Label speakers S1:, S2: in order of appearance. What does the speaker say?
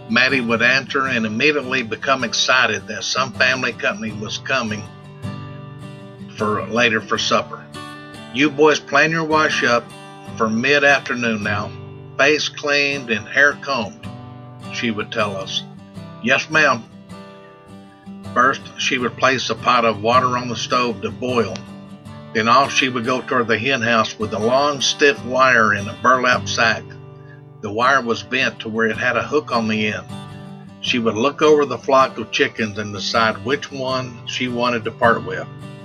S1: Maddie would answer and immediately become excited that some family company was coming for later for supper. You boys plan your wash up for mid-afternoon now, face cleaned and hair combed, she would tell us. Yes, ma'am. First, she would place a pot of water on the stove to boil. Then off she would go toward the hen house with a long, stiff wire in a burlap sack. The wire was bent to where it had a hook on the end. She would look over the flock of chickens and decide which one she wanted to part with.